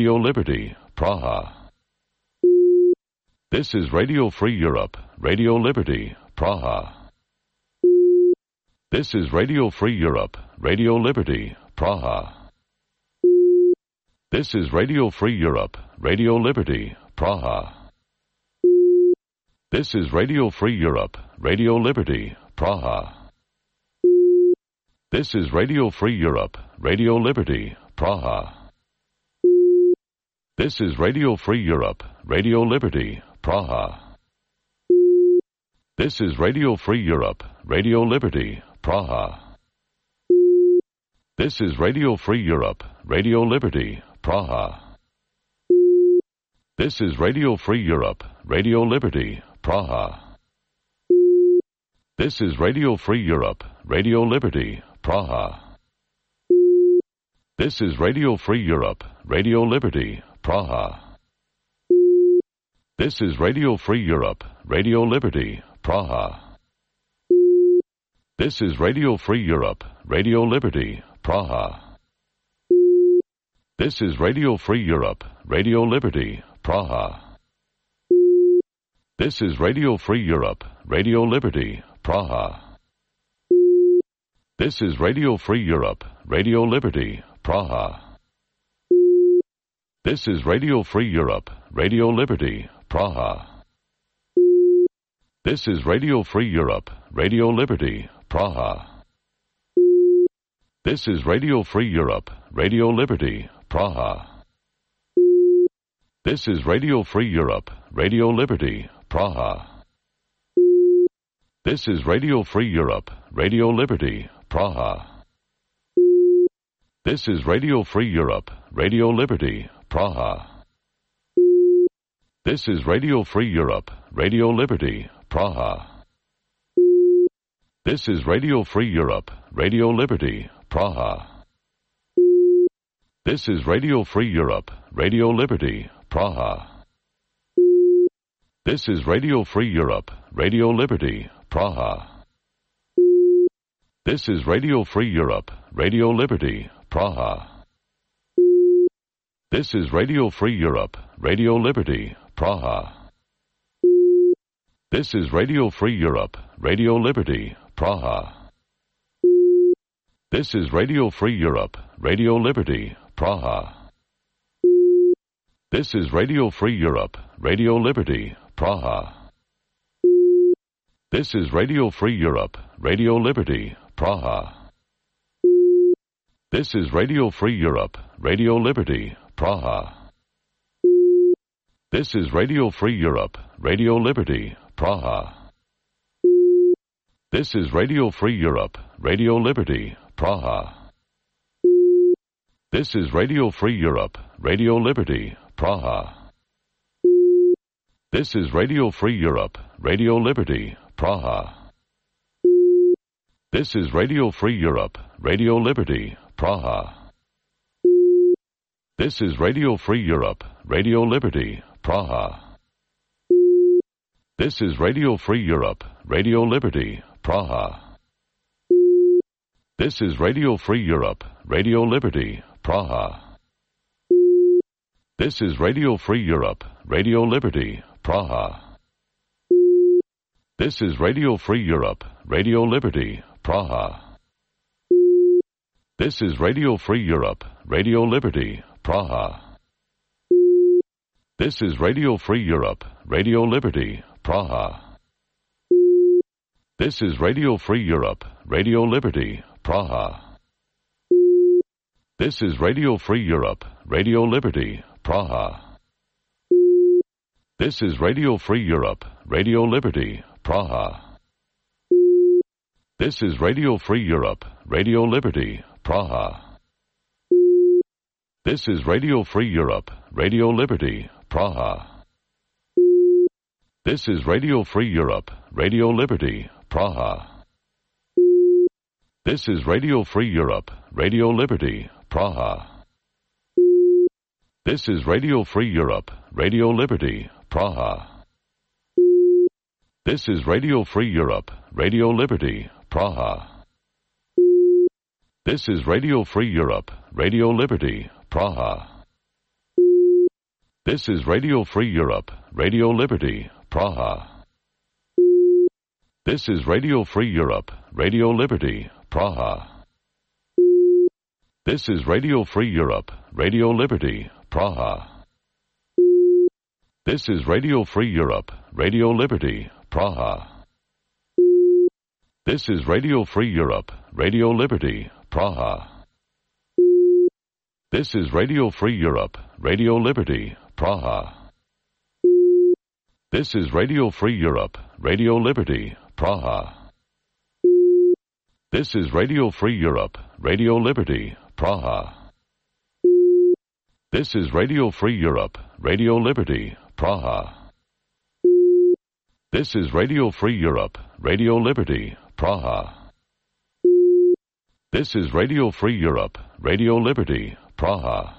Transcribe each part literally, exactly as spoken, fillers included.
Radio Liberty, Praha. This is Radio Free Europe, Radio Liberty, Praha. This is Radio Free Europe, Radio Liberty, Praha. This is Radio Free Europe, Radio Liberty, Praha. This is Radio Free Europe, Radio Liberty, Praha. This is Radio Free Europe, Radio Liberty, Praha. This is Radio Free Europe, Radio Liberty, Praha. This is Radio Free Europe, Radio Liberty, Praha. This is Radio Free Europe, Radio Liberty, Praha. This is Radio Free Europe, Radio Liberty, Praha. This is Radio Free Europe, Radio Liberty, Praha. This is Radio Free Europe, Radio Liberty, Praha. This is Radio Free Europe, Radio Liberty, Praha. This is Radio Free Europe, Radio Liberty, Praha. This is Radio Free Europe, Radio Liberty, Praha. This is Radio Free Europe, Radio Liberty, Praha. This is Radio Free Europe, Radio Liberty, Praha. This is Radio Free Europe, Radio Liberty, Praha. This is Radio Free Europe, Radio Liberty, Praha. This is Radio Free Europe, Radio Liberty, Praha. This is Radio Free Europe, Radio Liberty, Praha. This is Radio Free Europe, Radio Liberty, Praha. This is Radio Free Europe, Radio Liberty, Praha. This is Radio Free Europe, Radio Liberty, Praha. This is Radio Free Europe, Radio Liberty, Praha. This is Radio Free Europe, Radio Liberty, Praha. This is Radio Free Europe, Radio Liberty, Praha. This is Radio Free Europe, Radio Liberty, Praha. This is Radio Free Europe, Radio Liberty, Praha. This is Radio Free Europe, Radio Liberty, Praha. This is Radio Free Europe, Radio Liberty, Praha. This is Radio Free Europe, Radio Liberty, Praha. This is Radio Free Europe, Radio Liberty, Praha. This is Radio Free Europe, Radio Liberty, Praha. This is Radio Free Europe, Radio Liberty, Praha. This is Radio Free Europe, Radio Liberty, Praha. This is Radio Free Europe, Radio Liberty, Praha. This is Radio Free Europe, Radio Liberty, Praha. This is Radio Free Europe, Radio Liberty, Praha. This is Radio Free Europe, Radio Liberty, Praha. This is Radio Free Europe, Radio Liberty, Praha. This is Radio Free Europe, Radio Liberty, Praha. This is Radio Free Europe, Radio Liberty, Praha. This is Radio Free Europe, Radio Liberty, Praha. This is Radio Free Europe, Radio Liberty, Praha. This is Radio Free Europe, Radio Liberty, Praha. This is Radio Free Europe, Radio Liberty, Praha. This is Radio Free Europe, Radio Liberty, Praha. This is Radio Free Europe, Radio Liberty, Praha. This is Radio Free Europe, Radio Liberty, Praha. This is Radio Free Europe, Radio Liberty, Praha. This is Radio Free Europe, Radio Liberty, Praha. This is Radio Free Europe, Radio Liberty, Praha. This is Radio Free Europe, Radio Liberty, Praha. This is Radio Free Europe, Radio Liberty, Praha. This is Radio Free Europe, Radio Liberty, Praha. This is Radio Free Europe, Radio Liberty, Praha. This is Radio Free Europe, Radio Liberty, Praha. This is Radio Free Europe, Radio Liberty, Praha. This is Radio Free Europe, Radio Liberty, Praha. This is Radio Free Europe, Radio Liberty, Praha. This is Radio Free Europe, Radio Liberty, Praha. This is Radio Free Europe, Radio Liberty, Praha. This is Radio Free Europe, Radio Liberty, Praha. This is Radio Free Europe, Radio Liberty, Praha. This is Radio Free Europe, Radio Liberty, Praha. This is Radio Free Europe, Radio Liberty, Praha.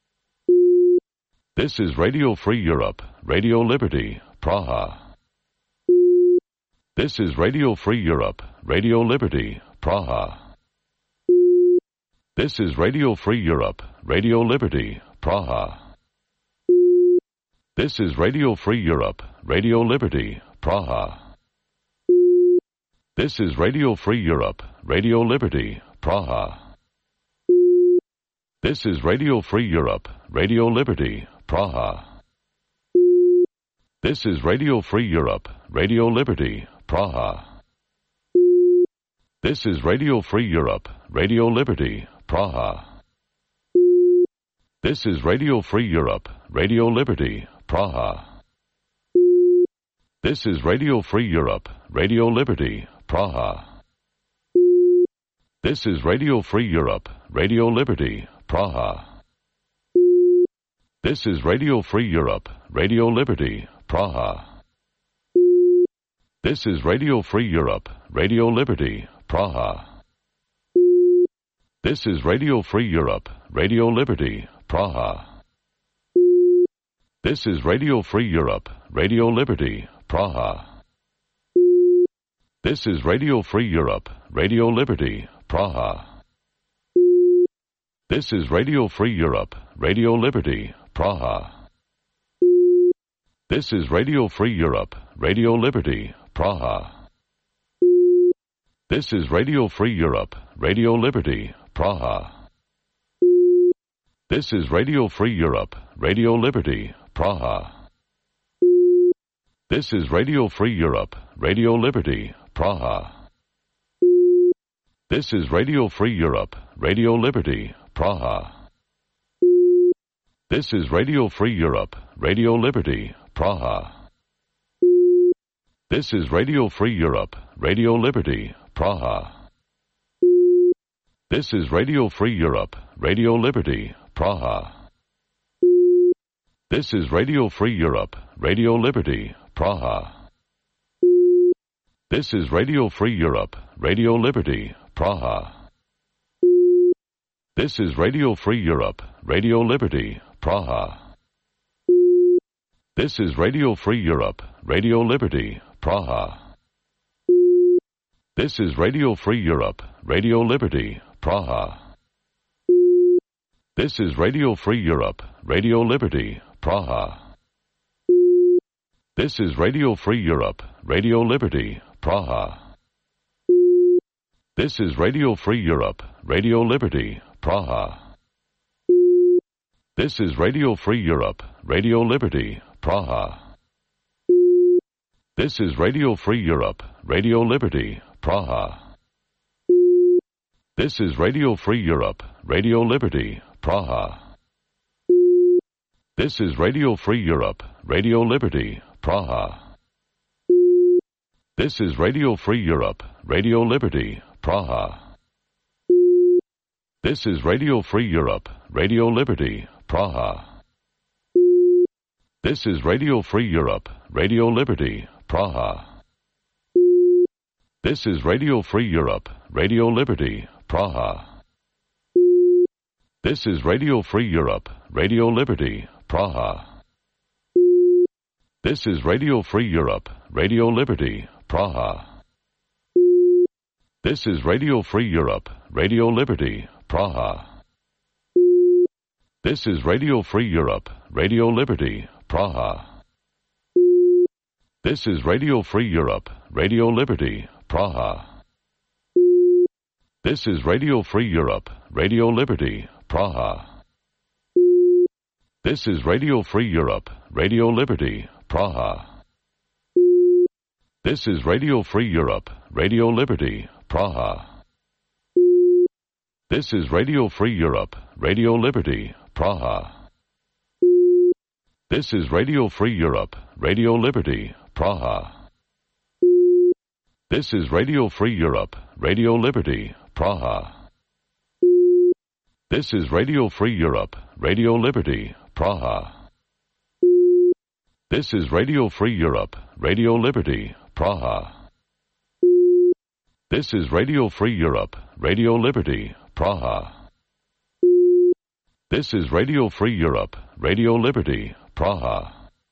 This is Radio Free Europe, Radio Liberty, Praha. This is Radio Free Europe, Radio Liberty, Praha. This is Radio Free Europe, Radio Liberty, Praha. This is Radio Free Europe, Radio Liberty, Praha. This is Radio Free Europe, Radio Liberty, Praha. This is Radio Free Europe, Radio Liberty, Praha. This is Radio Free Europe, Radio Liberty, Praha. This is Radio Free Europe, Radio Liberty, Praha. This is Radio Free Europe, Radio Liberty, Praha. This is Radio Free Europe, Radio Liberty, Praha. This is Radio Free Europe, Radio Liberty, Praha. This is Radio Free Europe, Radio Liberty, Praha. This is Radio Free Europe, Radio Liberty, Praha. This is Radio Free Europe, Radio Liberty, Praha. This is Radio Free Europe, Radio Liberty, Praha. This is Radio Free Europe, Radio Liberty, Praha. This is Radio Free Europe, Radio Liberty, Praha. This is Radio Free Europe, Radio Liberty, Praha. This is Radio Free Europe, Radio Liberty, Praha. This is Radio Free Europe, Radio Liberty, Praha. This is Radio Free Europe, Radio Liberty, Praha. This is Radio Free Europe, Radio Liberty, Praha. This is Radio Free Europe, Radio Liberty, Praha. This is Radio Free Europe, Radio Liberty, Praha. This is Radio Free Europe, Radio Liberty, Praha. This is Radio Free Europe, Radio Liberty, Praha. This is Radio Free Europe, Radio Liberty, Praha. This is Radio Free Europe, Radio Liberty, Praha. This is Radio Free Europe, Radio Liberty, Praha. This is Radio Free Europe, Radio Liberty, Praha. This is Radio Free Europe, Radio Liberty, Praha. This is Radio Free Europe, Radio Liberty, Praha. This is Radio Free Europe, Radio Liberty, Praha. This is Radio Free Europe, Radio Liberty, Praha. This is Radio Free Europe, Radio Liberty, Praha. This is Radio Free Europe, Radio Liberty, Praha. This is Radio Free Europe, Radio Liberty, Praha. This is Radio Free Europe, Radio Liberty, Praha. This is Radio Free Europe, Radio Liberty, Praha. This is Radio Free Europe, Radio Liberty, Praha. This is Radio Free Europe, Radio Liberty, Praha. This is Radio Free Europe, Radio Liberty, Praha. This is Radio Free Europe, Radio Liberty, Praha. This is Radio Free Europe, Radio Liberty, Praha. This is Radio Free Europe, Radio Liberty, Praha. This is Radio Free Europe, Radio Liberty, Praha. This is Radio Free Europe, Radio Liberty, Praha. This is Radio Free Europe, Radio Liberty, Praha. This is Radio Free Europe, Radio Liberty, Praha. This is Radio Free Europe, Radio Liberty, Praha. This is Radio Free Europe, Radio Liberty, Praha. This is Radio Free Europe, Radio Liberty, Praha. This is Radio Free Europe, Radio Liberty, Praha. This is Radio Free Europe, Radio Liberty, Praha. This is Radio Free Europe, Radio Liberty, Praha. This is Radio Free Europe, Radio Liberty, Praha.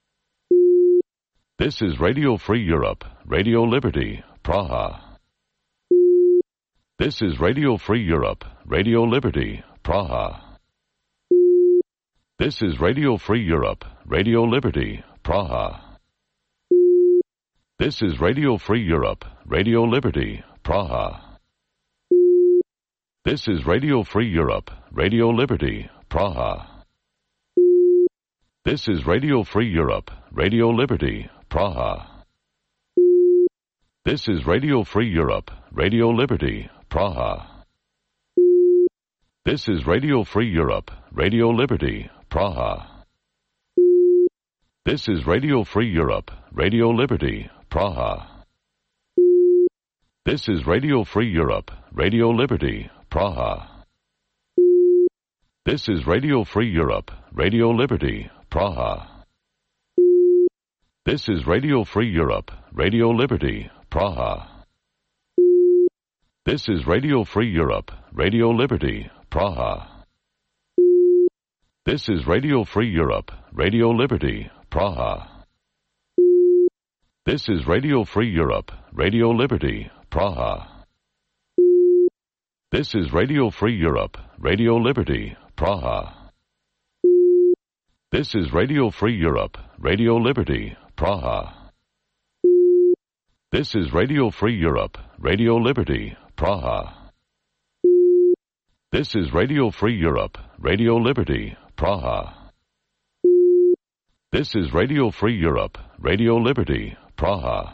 This is Radio Free Europe, Radio Liberty, Praha. This is Radio Free Europe, Radio Liberty, Praha. This is Radio Free Europe, Radio Liberty, Praha. This is Radio Free Europe, Radio Liberty, Praha. This is Radio Free Europe, Radio Liberty, Praha. This is Radio Free Europe, Radio Liberty, Praha. This is Radio Free Europe, Radio Liberty, Praha. This is Radio Free Europe, Radio Liberty, Praha. This is Radio Free Europe, Radio Liberty, Praha. This is Radio Free Europe, Radio Liberty, Praha. This is Radio Free Europe, Radio Liberty, Praha. This is Radio Free Europe, Radio Liberty, Praha. This is Radio Free Europe, Radio Liberty, Praha. This is Radio Free Europe, Radio Liberty, Praha. This is Radio Free Europe, Radio Liberty, Praha. This is Radio Free Europe, Radio Liberty, Praha. This is Radio Free Europe, Radio Liberty, Praha. This is Radio Free Europe, Radio Liberty, Praha. This is Radio Free Europe, Radio Liberty, Praha. This is Radio Free Europe, Radio Liberty, Praha.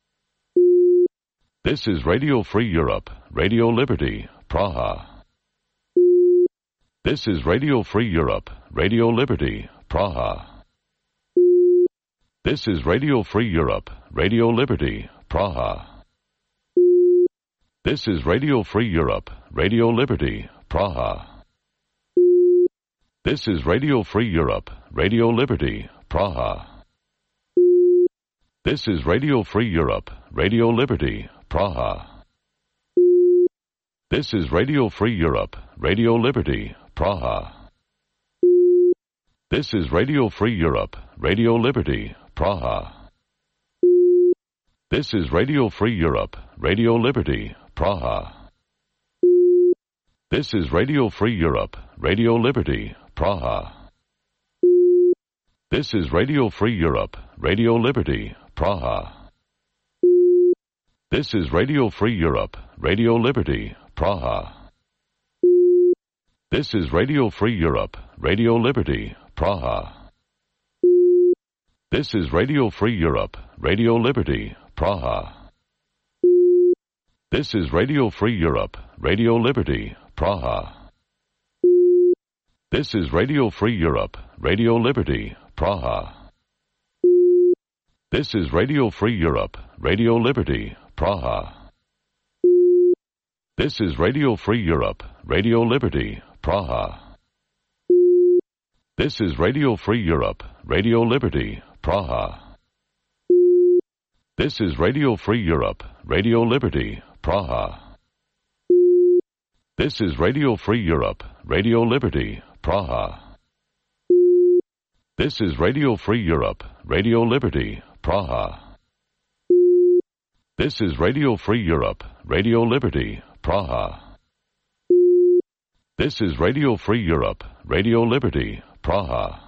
This is Radio Free Europe, Radio Liberty, Praha. This is Radio Free Europe, Radio Liberty, Praha. This is Radio Free Europe, Radio Liberty, Praha. This is Radio Free Europe, Radio Liberty, Praha. This is Radio Free Europe, Radio Liberty, Praha. This is Radio Free Europe, Radio Liberty, Praha. This is Radio Free Europe, Radio Liberty, Praha. This is Radio Free Europe, Radio Liberty, Praha. This is Radio Free Europe, Radio Liberty, Praha. This is Radio Free Europe, Radio Liberty, Praha. This is Radio Free Europe, Radio Liberty, Praha. This is Radio Free Europe, Radio Liberty, Praha. This is Radio Free Europe, Radio Liberty, Praha. This is Radio Free Europe, Radio Liberty, Praha. This is Radio Free Europe, Radio Liberty, Praha. This is Radio Free Europe, Radio Liberty, Praha. This is Radio Free Europe, Radio Liberty, Praha. This is Radio Free Europe, Radio Liberty, Praha. This is Radio Free Europe, Radio Liberty, Praha. This is Radio Free Europe, Radio Liberty, Praha. This is Radio Free Europe, Radio Liberty, Praha. This is Radio Free Europe, Radio Liberty, Praha. This is Radio Free Europe, Radio Liberty, Praha. This is Radio Free Europe, Radio Liberty, Praha.